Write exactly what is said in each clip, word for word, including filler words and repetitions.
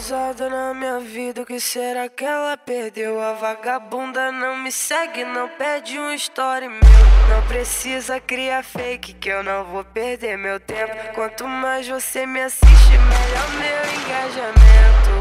Abusada na minha vida, o que será que ela perdeu? A vagabunda não me segue, não pede um story meu. Não precisa criar fake, que eu não vou perder meu tempo. Quanto mais você me assiste, melhor meu engajamento.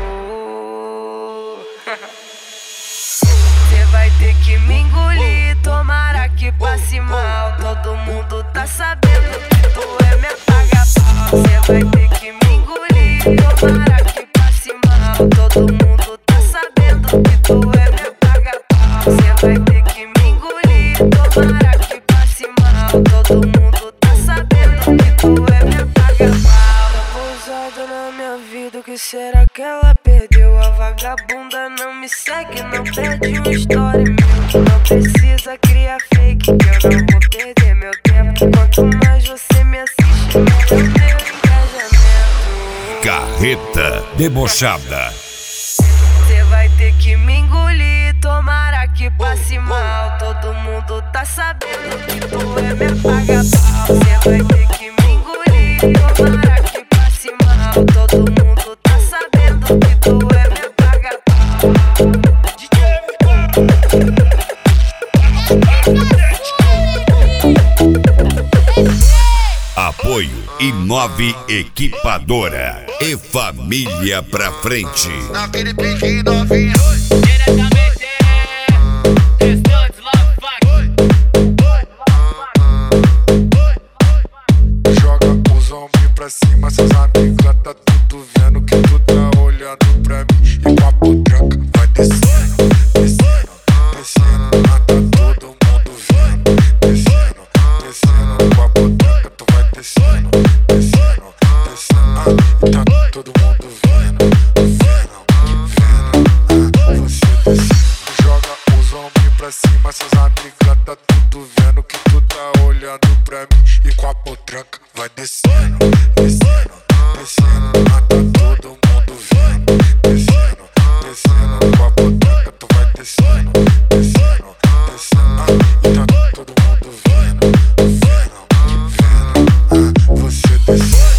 Você vai ter que me engolir, tomara que passe mal. Todo mundo tá sabendo que tu é minha paga-pau. Você vai ter que me engolir, tomara que passe mal. Todo mundo tá sabendo que tu é minha paga-pau. Você vai ter que me engolir, tomara que passe mal. Todo mundo tá sabendo que tu é minha paga-pau. Abusada na minha vida, o que será que ela perdeu? A vagabunda não me segue, não pede um story meu. Não precisa criar fake, que eu não vou perder meu tempo. Quanto mais você me assiste, melhor meu engajamento. Carreta debochada. Você vai ter que me engolir, tomara que passe mal. Todo mundo tá sabendo que tu é minha paga-pau. Você vai ter que me engolir, tomara que passe mal. Todo mundo tá sabendo que tu é minha paga-pau. Apoio Inove Equipadora e família pra frente. Naquele pique novinho. Diretamente Estudos Love Fuck. Joga os ombros pra cima, seus amigos tá tudo vendo que tu tá olhando pra mim. E com a potranca vai descendo, descendo, descendo. Ah, tá todo mundo vendo, descendo, descendo. Com a potranca tu vai descendo, descendo, descendo. Ah, e tá todo mundo vendo, vendo, vendo. Ah, você descendo. Joga os ombros pra cima, seus amigos tá tudo vendo que tu tá olhando pra mim. E com a potranca vai descendo, descendo, descendo. Ah, tá todo mundo vendo, descendo, descendo. Com a potranca tu vai descendo, descendo, descendo. Ah, e tá todo mundo vendo, vendo, vendo. Ah, você descendo.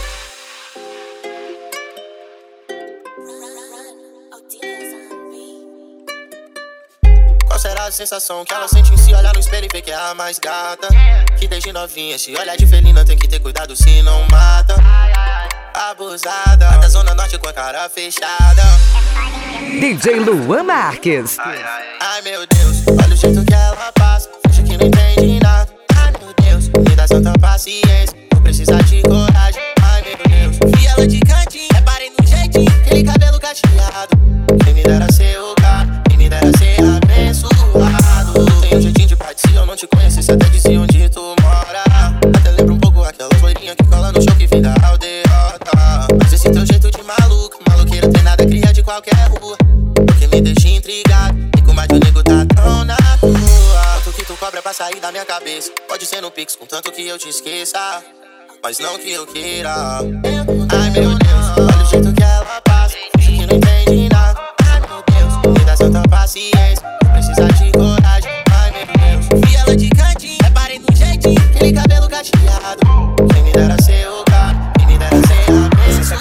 Qual será a sensação que ela sente em se olhar no espelho e ver que é a mais gata? Que desde novinha se olhar de felina tem que ter cuidado se não mata. Abusada, da zona norte com a cara fechada. D J Luan Marques. Ai meu Deus, olha o jeito que ela passa, finge que não entende nada. Ai meu Deus, me dá santa paciência, vou precisar de coragem. Ai meu Deus, vi ela de cantinho, reparei no jeitinho, aquele cabelo cacheado. Quem me dera ser o cara, quem me dera ser abençoado. Tem um jeitinho de parte, se eu não te conhecesse até dizia onde tu mora. Até lembro um pouco aquela loirinha que cola no show que vida ao derrota. Mas esse teu jeito de maluco, maloqueira treinada cria de qualquer rua. Porque me deixa intrigado, e com mais de um nego tá tão na tua. Tanto que tu cobra pra sair da minha cabeça, pode ser no Pix, contanto que eu te esqueça, mas não que eu queira. Ai meu Deus, olha o jeito que ela passa, finge que não entende nada. Ai meu Deus, me dá santa paciência, vou precisar de coragem. Ai meu Deus, vi ela de cantinho, reparei no jeitinho, aquele cabelo cacheado. Quem me dera ser o cara, quem me dera ser a bênção.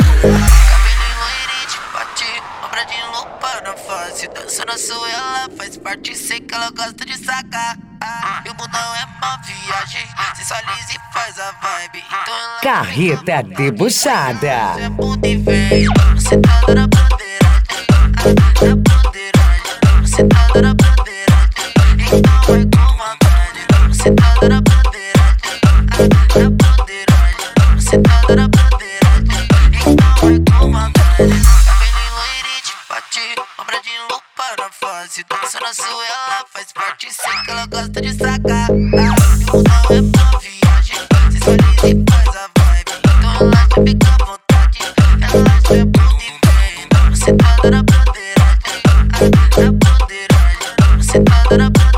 Dança na sua, ela faz parte, sei que ela gosta de sacar. Ah, e o mundão é uma viagem, sensualiza e faz a vibe. Então ela Carreta debochada. é puta e vem, sentada na bandeirante, na bandeirante, sentada na bandeirante. Então vai com vontade, sentada na bandeirante, na bandeirante, sentada na bandeirante. Então vai com vontade. Dança na sua, ela faz parte, sei que ela gosta de sacar. Ah, e o mundão é uma viagem, sensualiza e faz a vibe. Então ela já fica à vontade, ela acha é puta e vem. Sentada na bandeirante, na bandeirante, sentada na bandeirante.